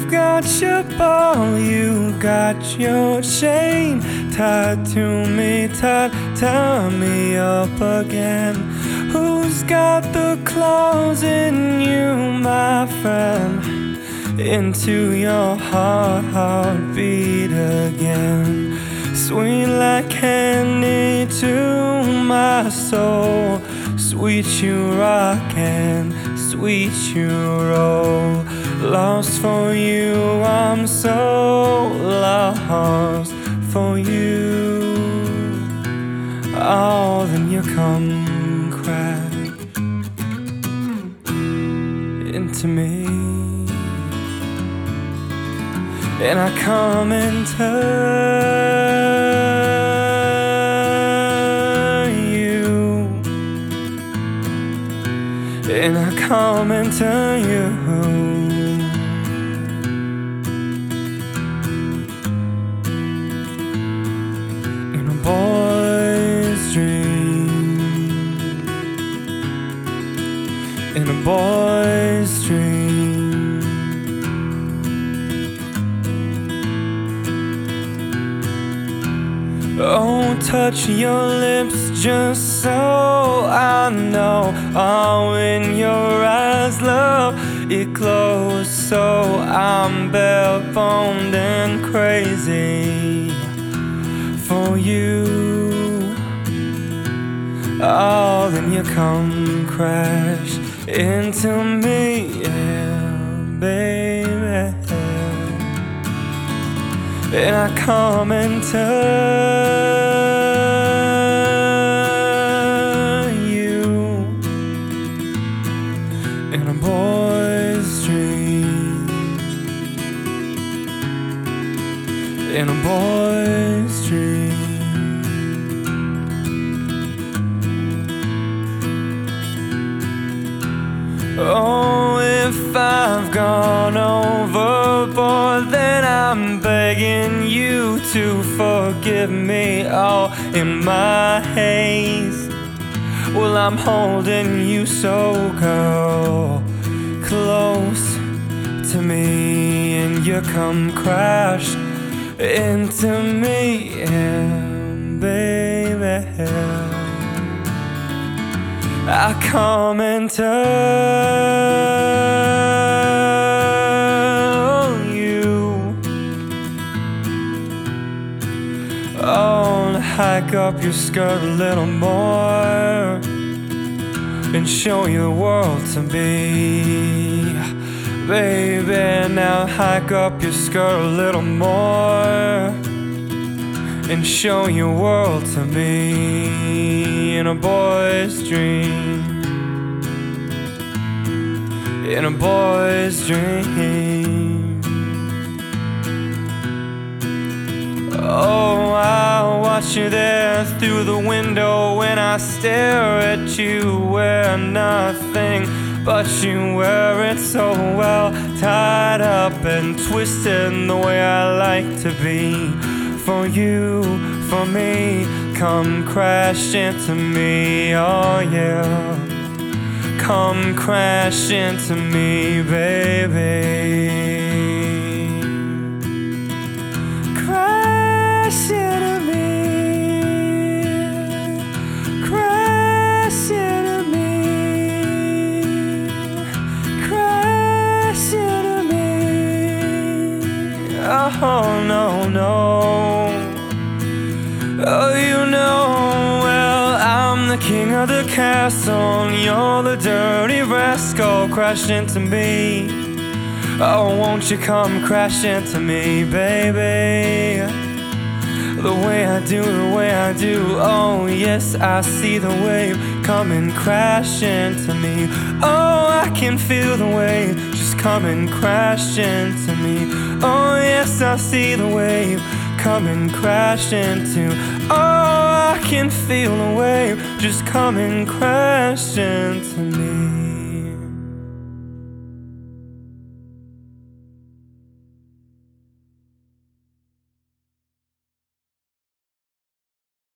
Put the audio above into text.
You've got your ball, you got your chain tied to me, tie me up again. Who's got the claws in you, my friend? Into your heartbeat again. Sweet like candy to my soul. Sweet you rock and sweet you roll. Lost for you, I'm so lost for you. Oh, then you come crash into me, and I come and turn you, and I come and turn you. In a boy's dream, in a boy's dream. Oh, touch your lips just so I know. Oh, in your eyes, love, it glows so I'm bare-boned and crazy for you. Oh, then you come crash into me, yeah, baby. And I come and turn you in a boy's dream, in a boy's dream. Oh, if I've gone overboard, then I'm begging you to forgive me. Oh, in my haste, well, I'm holding you so, girl, close to me, and you come crash into me, yeah, baby. I come and tell you, oh, hike up your skirt a little more and show you the world to me, baby. Now hike up your skirt a little more and show your world to me, in a boy's dream, in a boy's dream. Oh, I'll watch you there through the window when I stare at you. Wear nothing but you wear it so well, tied up and twisted the way I like to be. For you, for me, come crash into me, oh yeah. Come crash into me, baby. Crash into me, crash into me, crash into me. Oh, no, no. Oh, you know, well, I'm the king of the castle, and you're the dirty rascal. Crash into me. Oh, won't you come crash into me, baby? The way I do, the way I do. Oh, yes, I see the wave come and crash into me. Oh, I can feel the wave just come and crash into me. Oh, yes, I see the wave come and crash into. Oh, I can feel the wave just come and crash into me.